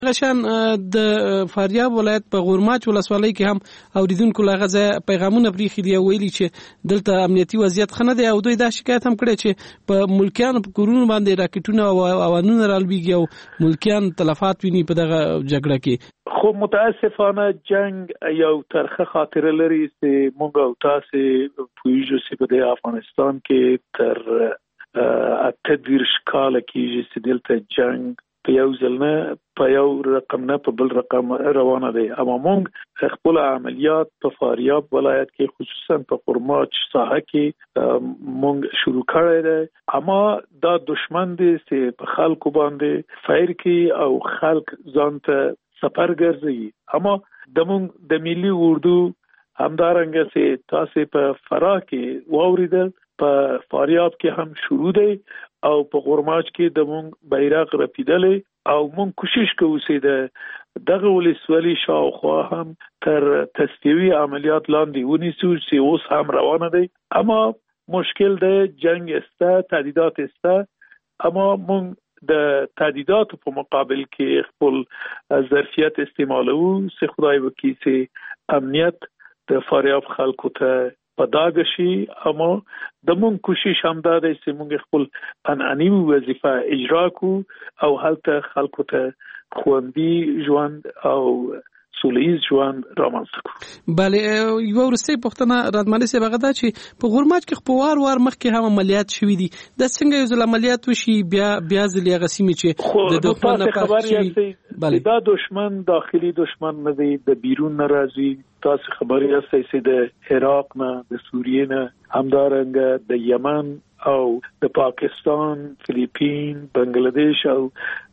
غشان د فاریاب ولایت په غورماچ ولسوالۍ کې هم اوریدونکو لغزه پیغامونه پریخي دی ویلي چې دلته امنیتي وضعیت خنه دی او دوی دا شکایت هم کړی چې په ملکیانو په کورونو باندې راکټونه او اوانونه رالویږي او ملکیان تلفات ویني په دغه جګړه کې. خو متاسفانه جنگ یو ترخه خاطره لري چې مونږ او تاسو پوهیږو چې په افغانستان کې تر تدویر شکاله کېږي چې دلته جنگ په یو ځل نه په یو رقم نه په بل رقم روانه دی. اما مونږ خپل عملیات په فاریاب ولایت کې خصوصا په غورماچ ساحه کې مونږ شروع کړی دی. اما دا دشمن دی چې په خلکو باندې فایر کوي او خلک ځان ته سفر ګرځي. اما د مونږ د ملي اردو همدارنګه چې تاسو په فراه کې واوریدل په فاریاب کې هم شروع دی او په غورماچ کې د مونږ بیرغ رپیدلې او مونږ کوشش کوو چې دغه ولسوالۍ شاوخوا هم تر تصفیوي عملیات لاندې ونیسو چې اوس هم روانه دی. اما مشکل دی جنگ استه تهدیدات استه. اما مونږ د تهدیداتو په مقابل کې خپل ظرفیت استعمالو چې خدای وکړي چې امنیت د فاریاب خلکو ته پداګشي. اما د مونږ کوشش هم دا دی چې مونږ خپل اناني وظیفه اجرا کو او هلته خلکو ته خوندي ژوند او سوله‌ییز ژوند رامنځته کو. بله یو ورسته پښتنه رادمالي سي بغدا چې په غورماچ کې خپوار وار مخکې هم عملیات شوې دي. د څنګه یو ځل عملیات وشي بیا ځلې غسیمه چې د دښمن نه پاتې. بله دا دشمن داخلي دشمن نه دی د بیرون ناراضي. تاسو خبري هستئ چې د عراق نه د سوریې نه همدارنګه د یمن او د پاکستان فلیپین بنگلاديش او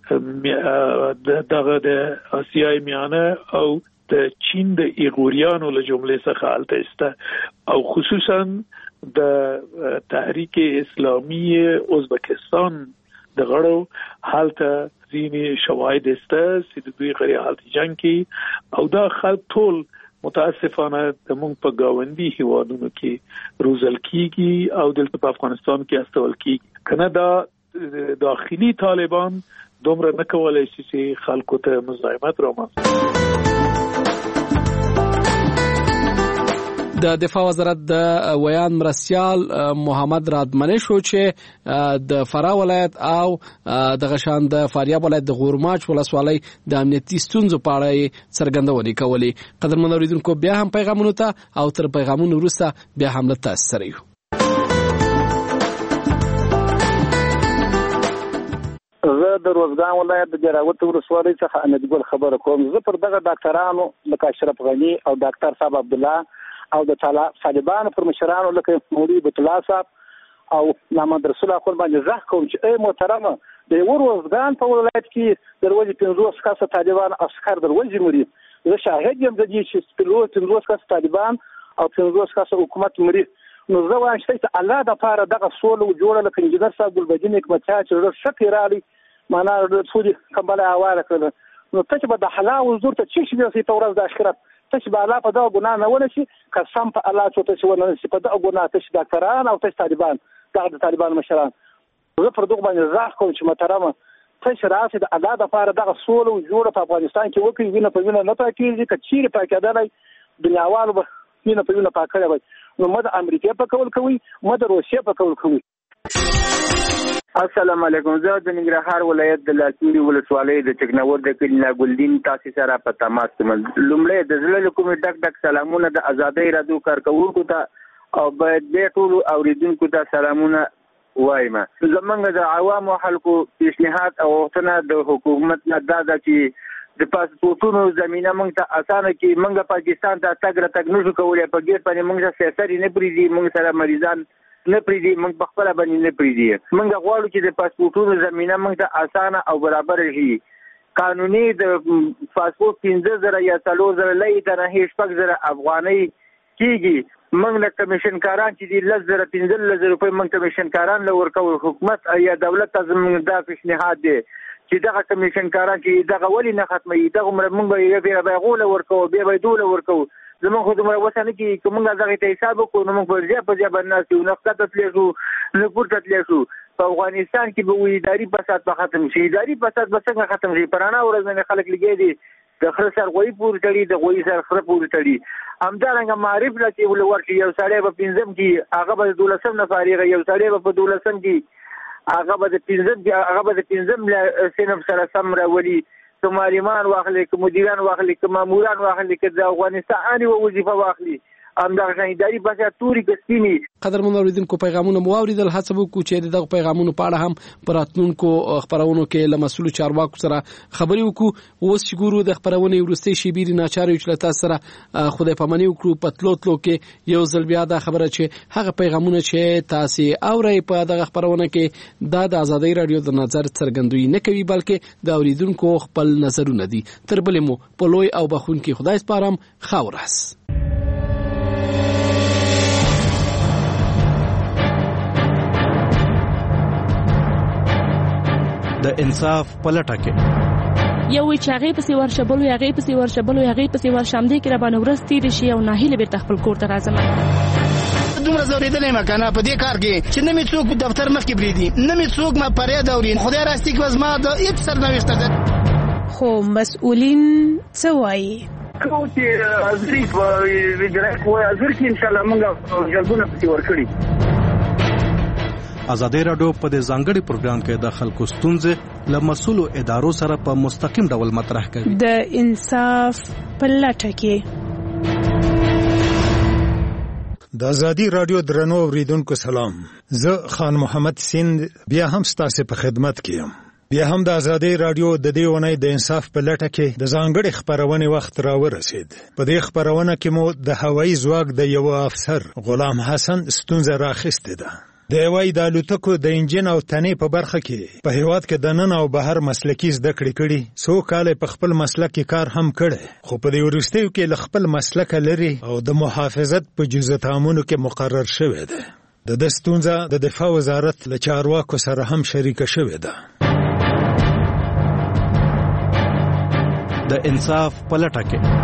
دغه د آسیای میانه او د چین د ایغوریانو له جملې څخه حالت است او خصوصا د تحریک اسلامی ازبکستان د غړو حالت ځینی شواهد است چې د دوی غړي حالت جنگ کې او دا خلک ټول متاسفانه د مونږ په گاونډي هیوادونو کې روزل کیږي او دلته په افغانستان کې استول کیږي. کنه دا داخلي طالبان دومره نه کولای شي چې خلکو ته مزاحمت راوړي. د دفاع وزارت د ویان مرستیال محمد رادمنی شو چې د فراه ولایت او د غشان د فاریاب ولایت د غورماچ ولسوالۍ د امنیتي ستونزو په اړه څرګندونې کولې. قدرمن اوریدونکو بیا هم پیغامونه ته او تر پیغامونو وروسته بیا هم له تاسو سره یو. زه د روزګان ولایت د جراوت ولسوالۍ څخه امیدګل خبره کوم. زه پر دغه ډاکټرانو لکه اشرف غنی او ډاکټر صاحب عبد الله او د طالبانو پر مشرانو لکه مولوی بیت الله صاحب او محمد رسول الله خپل باندې ځخ کوم چې ای محترمه د روزګان په ولایت کې دروازه 500 کسه طالبان عسكر دروازه مري. زه شاهد یم د دې چې 500 کسه طالبان او 500 کسه حکومت مري. نو زه وایم چې الله د پاره دغه سول جوړه لکه انجنیر صاحب ګلبدین حکمتیا چې شکر رالی معنا د سودي کمبله حواله کړل. نو ته چې به د حلال زور ته چې شي په ورځ د آخرت ته چې به الله په دغه ګناه نه ونشي قسم په الله چې ته چې ونه شي په دغه ګناه ته چې ډاکټران او ته طالبان دغه د طالبان مشران زه پر دغه باندې ځاخ کوم چې محترمه ته چې راسي د الله د پاره دغه سول جوړه په افغانستان کې وکړي وینه په وینه نه پاکېږي کچیر پاکېدلای دنیاوالو به وینه په وینه پاکړی وي. نو مده امریکا په کول کوي مده روسیه په کول کوي. السلام علیکم. زه د ننګرهار ولایت د لاتوری ولسوالۍ د چکنور د کلینا ګلدین تاسو سره په تماس کې لومړی د زړه کوم ډک سلامونه د آزادۍ رادیو کارکونکو ته او باید د ټول اوریدونکو ته سلامونه وایم. زمونږ د عوامو خلکو پیشنهاد او غوښتنه د حکومت نه دا ده چې د پاسپورتونو زمينه موږ ته اسانه کې موږ پاکستان ته تګ راتګ نشو کولای په ګیر باندې موږ سیاسي نه پریدي موږ سره مریضان نه پریدي موږ په خپل باندې نه پریدي. موږ غواړو چې د پاسپورتونو زمينه موږ ته اسانه او برابر شي. قانوني د پاسپورت 15000 یا 4000 لای ته نه هیڅ پک افغاني کیږي. موږ د کمیشن کاران چې د 15000 روپۍ موږ کمیشن کاران لور کوي. حکومت یا دولت زموږ د پیشنهاد دي چې دغه کمیشن کاران چې دغه ولی نه ختمي دغه موږ به غوله ورکو به دوله ورکو زموږ خو دومره وسنه کې کومه دغه ته حساب وکړو نو موږ ورځي په ځای باندې نو نقطه تللی شو نه پورته تللی شو په افغانستان کې به اداري فساد به ختم شي. اداري فساد به څنګه ختم شي؟ پرانا ورځ نه خلک لګي دي د خره سر غوي پورې تړي، د غوي سر خره پورې تړي. همدارنګه معرف لا کې ول ورشي یو سړی به پنځم کې هغه به 12 نه فارغ، یو سړی به په 12 کې هغه به د پنځم سنف سره سم راولي. که معلمان واخلي، که مدیران واخلي، که ماموران واخلي، که د افغانستان اني وظیفه واخلي، همدغه اداري فساد توري کسکینی. قدرمن اوریدونکو پیغامونه مو اوریدل، هڅه وکړو چې دغه پیغامونو په اړه هم پر راتلونکو خبرونو کې له مسؤل چارواکو سره خبرې وکړو. اوس چې ګورو د خبرونې ورستي شیبيري ناچاري چې تاسو سره خدای پامني وکړو په تلو کې یو ځل بیا د خبره چې هغه پیغامونه چې تاسو اوري په دغه خبرونه کې د ازادي رادیو د نظر څرګندوي نه کوي، بلکې د اوریدونکو خپل نظرونه دي. تر بلې مو په لوی او بخونکي خدای سپارم. خاورس د انصاف پلټه کې یو چې هغه پسې ورشبلو، هغه پسې ورشبلو، هغه پسې ورشم دي کې را باندې ورس تیر شي او ناهیله به خپل کور ته راځم. دومره زوریدلې مکنه په دې کار کې چې نه می څوک په دفتر مخ کې بریدي، نه می څوک ما پرې دورین. خدای راستي کې وزما د هیڅ سرنوشت ده. خو مسؤلین څه وایي؟ کو چې ازري وګړي کوی ازر کې ان شاء الله موږ جلبونه پکې ورکړي. ازادي رادیو په دې ځانګړي پروګرام کې د خلکو ستونزې له مسؤلو ادارو سره په مستقیم ډول مطرح کوي. د انصاف پلټه کې د ازادي رادیو درنو اوریدونکو سلام. زه خان محمد سیند بیا هم ستاسو په خدمت کې یم. بیا هم د ازادي رادیو د دې ونې د انصاف پلټه کې د ځانګړي خبرونه وخت راورسید. په دې خبرونه کې مو د هوایي ځواک د یو افسر غلام حسن ستونزه راخسته ده. د هوایي د الوتکو د انجن او تنې په برخه کې په هیواد کې د نن او بهر مسلکي زده کړې 100 کال په خپل مسلک کې کار هم کړي، خو په دې ورستیو کې ل خپل مسلک لري او د محافظت په جزء تعامل کې مقرر شوی دی. د ستونزه د دفاع وزارت له چارواکو سره هم شریک شوی ده. د انصاف پلټه کې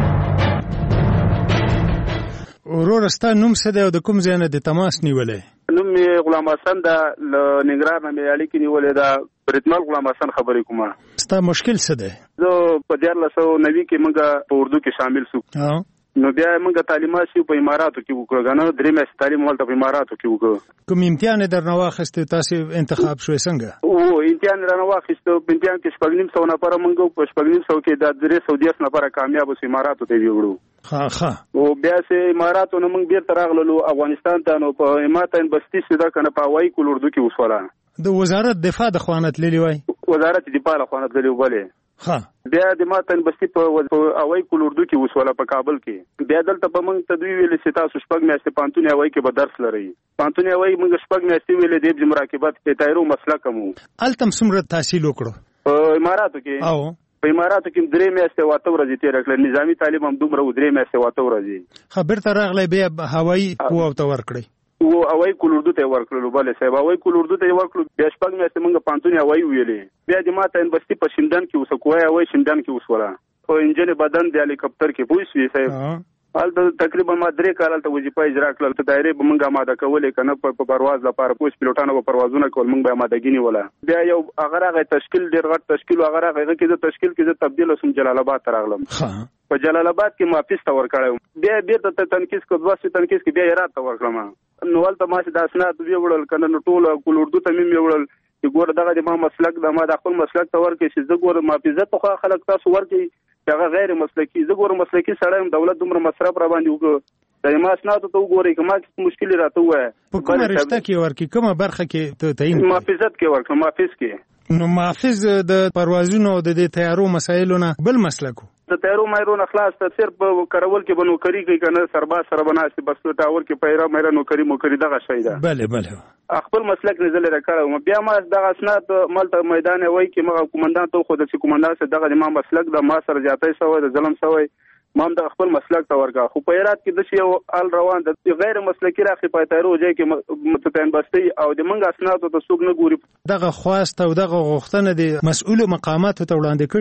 ورور ستا نوم څه دی او د کوم ځای نه د تماس نیولې؟ نوم مې غلام حسن ده، له ننګرهار نه مې اړیکې نیولې ده. بریدمل غلام حسن خبرې کومه. ستا مشکل څه دی؟ زه په 1490 کې موږ په اردو کې شامل شو. نو بیا موږ تعلیمات شو په اماراتو کې وکړو، غنه درې میاشتې تعلیم ولته په اماراتو کې وکړو. کوم امتحان درنه واخیسته تاسو انتخاب شوې څنګه؟ او امتحان درنه واخیسته، په امتحان کې 950 نفر موږ په 950 کې د 310 نفر کامیاب شو اماراتو ته ویوړو. ها او بیا سه اماراتو نو موږ بیرته راغلو افغانستان ته. نو په اماراتین بستی سیده کنه په هوایي کول اردو کې وسوله. د وزارت دفاع د خوانت للی وای، وزارت دفاع له خوانت للی وبله. ها بیا د ماتن بستی په هوایي کول اردو کې وسوله په کابل کې. بیا دلته په موږ تدوی ویل چې تاسو شپږ میاشتې پانتون هوایي کې به درس لري. پانتون هوایي موږ شپږ میاشتې ویل د مراقبت په تایرو مسلک مو. التم سمره تحصیل وکړو په اماراتو کې. او په اماراتو کې 3 میاشتې واته ورځې تیر کړل. نظامی تعلیم هم دومره 3 میاشتې واته ورځې. خبر ته راغلی بیا هوایي قوه او تور کړی. او هوایي کول اردو ته ورکړلو. بل صاحب هوایي کول اردو ته ورکړلو. بیا شپږ میاشتې موږ پانتون هوایي ویلې. بیا د ماته بستی په شیندان کې وسکوای هوایي شیندان کې وسوله. او انجن بدن د هلیکاپټر کې پوښي صاحب. حالت تقریبا ما 3 کال ته وظیفه اجرا کړل. ته دایره به موږ آماده کولې کنه په پرواز لپاره پوښ پیلوټانو په پروازونه کول موږ به آمادګی نیوله. بیا یو هغه تشکیل ډیر غټ تشکیل هغه کې د تشکیل کې تبدیل وسم جلال آباد ته راغلم. په جلال آباد کې ما پیسته ور کړم. بیا بیرته تنکیس کو دوه تنکیس کې بیا هرات ته ور کړم. نو ولته ما چې د اسناد ویوړل کنه نو ټول کول اردو ته مې ویوړل چې ګور دغه د ما مسلک د ما د خپل مسلک ته ورکې چې زه ګور ما عزت خو خلک تاسو ورکې چې هغه غیر مسلکی. زه ګور مسلکی سړی دولت دومره مصرف را باندې وکړ د ما اسناد ته وګورئ کما مشکل راته وای. په کومه رشته کې ورکې کومه برخه کې ته تعین؟ ما عزت کې ورکړم. ما حافظ کې. نو محافظ د پروازونو د تیارو مسایلونه بل مسلکو د تیارو مېرو نه خلاص ته صرف کارول کې بنو کری کوي کنه سرباز سره بناسي بس ټاور کې پیرا مېرا نو کری مو کری دغه شی ده. بله خپل مسلک نزل راکړم. بیا ما دغه اسناد ملته میدان وای کې ما کومندان ته خو د کومندان سره دغه ما مسلک د ما سره جاتای سوی د ظلم سوی ما د خپل مسلک ته ورکا. خو په هرات کې د شی ال روان د غیر مسلکی راخي په تیارو ځای کې متتین بستی او د منګ اسناد ته سوق نه ګوري. دغه خواست او دغه غوښتنه د مسؤل مقامات ته وړاندې کړي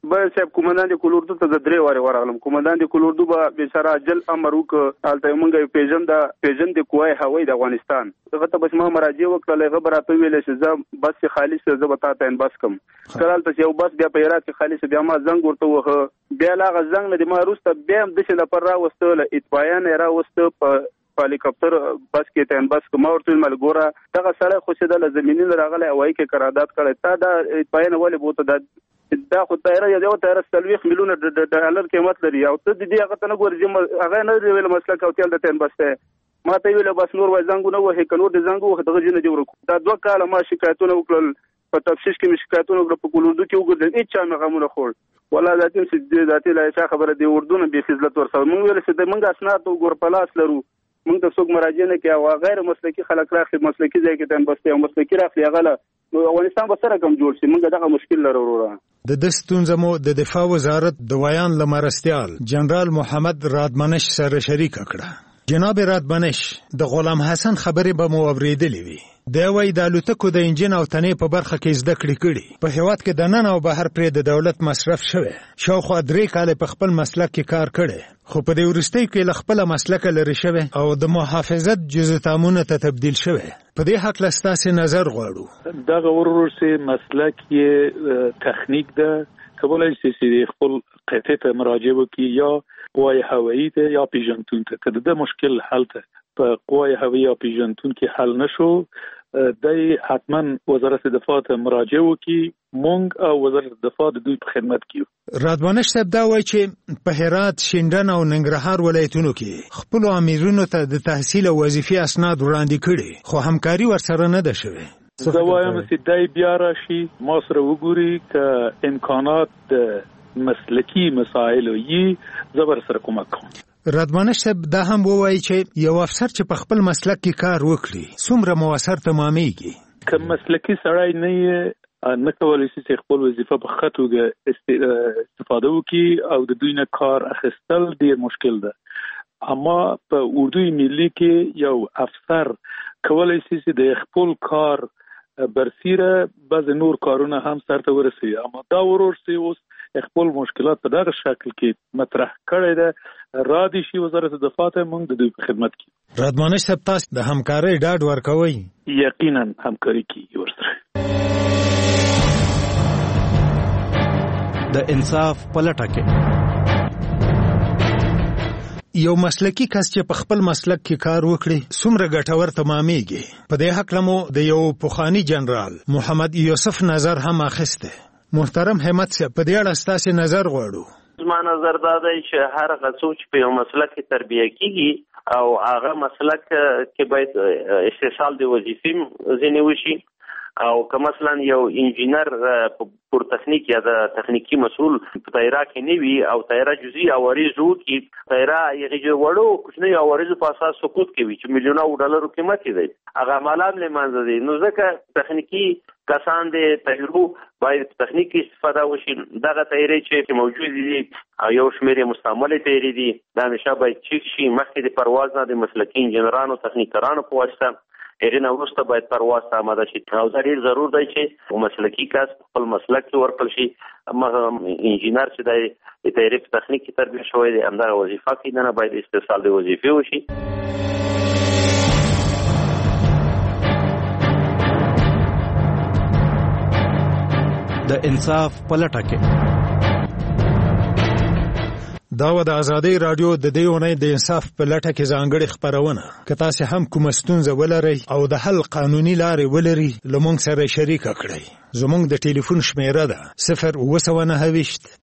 بل صاحب کومندان د کولوردو ته د 3 واره ورغلم. کومندان د کولوردو به بیچاره اجل امر وکړ الته مونږ پیژن د کوه هوایی د افغانستان دغه ته بس ما مراجعه وکړه. هغه براته ویل چې زه بس خالص زه به تاسو ته بس کوم کله ته یو بس بیا په هرات خالص بیا ما زنګ ورته وه بیا لاغه زنګ نه د ما روسته بیا د څه لپاره راوستل اطفائیه نه راوسته په هلیکاپټر بس کې ته بس کوم ورته ملګوره دغه سره خو څه د زمینین راغله هوایی کې قرارداد کړی تا دا اطفائیه نه ولې بوته دا خو تایره یو تایره 30 میلیون ډالر قیمت لري او ته دې هغه ته نه ګورې هغه نه ویل مسله کوتل د تن بس ما ته ویل بس نور وای زنګونه وه کنور د زنګو دغه جن جوړ کو دا 2 کاله ما شکایتونه وکړل په تفصیل کې شکایتونه وکړل په کولوردو کې وګورل هیڅ چا نه غمونه خور ولا ذاتي ذاتي لا څه خبره دی اردو نه به فضلت ورسره مونږ ویل چې د مونږ اسناد وګور پلاس لرو مونږ ته څوک مراجعه نه کوي او غیر مسلکي خلک راخي مسلکي ځای کې تم بس یو مسلکي راخي غله نو افغانستان به سره کم جوړ شي مونږ دغه مشکل لرو وروره. د دستونزمو د دفاع وزارت د ویان لمرستيال جنرال محمد رادمنش سره شریک کړه. جناب رادمنش د غلام حسن خبرې به مو اوریدلې وي. دا وایي د الوتکو د انجن او تنې په برخه کې زده کړې په هیواد کې د نن او بهر پرې د دولت مصرف شوی شاوخوا 3 کال په خپل مسلک کې کار کړي خو په دې وروستۍ کې له خپل مسلک لري شوی او د محافظت جزء تامونه ته تبدیل شوی. په دې حق لستاسې نظر غواړو. دا ورورسي مسلک یې تخنیک ده کولای شي چې خپل قطعه ته مراجعه وکړي یا قوای هوایی ته یا پیژنتون ته که د مشکل حل ته په قوای هوایی یا پیژنتون کې حل نشو دای حتما وزارت دفاع ته مراجعه وکړي مونږ او وزارت دفاع د دوی په خدمت کې. رادمنش صاحب دا وایي چې په هرات شینډن او ننګرهار ولایتونو کې خپل امیرونو ته د تحصیل او وظیفي اسناد وړاندې کړي خو همکاري ورسره نه ده شوې. زه وایم چې دای بیا راشي ما سره وګوري که امکانات د مسلکی مسائل یې زبر سره کومک کوم. رادمنش صاحب دا هم وایي چې یو افسر چې په خپل مسلک کې کار وکړي څومره موثر تمامېږي. که مسلکی سړی نه کولی شي چې خپل وظیفه په ښه توګه استفاده وکړي او د دوی نه کار اخیستل ډېر مشکل ده. اما په اردوی ملي کې یو افسر کولی شي چې د خپل کار برسیره بعض نور کارونه هم سرته ورسي اما دا ورورسي اوس خپل مشکلات په دغه شکل کې مطرح کړی ده را دي شي وزارت دفاع ته موږ د دوی په خدمت کې. رادمنش صاحب تاسو د همکارۍ ډاډ ورکوي؟ یقینا همکاري کوي ورسره. د انصاف پلټه کې یو مسلکی کس چې په خپل مسلک کې کار وکړي څومره ګټور تمامېږي. په دې حق لمو د یو پخوانی جنرال محمد یوسف نظر هم اخیسته. محترم همت صاحب په دې اړه ستاسو نظر غواړو. زما نظر دا دی چې هر غڅوچ په یو مسلک کې تربیه کیږي او هغه مسلک کې باید استحصال د وظیفې ځینې وشي او که مثلا یو انجینر پر تخنیک یا د تخنیکی مسؤل په طیاره کې نه وي او طیاره جزئی عوارض وکړي طیاره یې وړو کوچنی عوارض په اساس سقوط کوي چې میلیونه ډالر قیمت دی هغه مالام له منځ دی. نو ځکه تخنیکی کسان د طیارو باید تخنیکی استفاده وشي. دغه طیارې چې موجود دي یو شمېر مستعمل طیارې دي دا همیشه باید چیک شي مخکې د پرواز نه د مسلکي انجینرانو تخنیکرانو په واسطه هغه نو وروسته باید پرواز ته آماده شي. او دا ډېر ضرور دی چې مسلکي کس خپل مسلک کې ورکړل شي. انجینر چې د طیارې په تخنیک کې تربیه شوی دی همدغه وظیفه کې نه باید استحصال د وظیفې وشي. د انصاف پلټه کې دا و د ازادۍ رادیو د دې اونۍ د انصاف په لټه کې ځانګړې خپرونه. که تاسو هم کومه ستونزه ولرئ او د حل قانوني لارې ولرئ له موږ سره شریک کړئ. زموږ د ټلیفون شمیره ده 029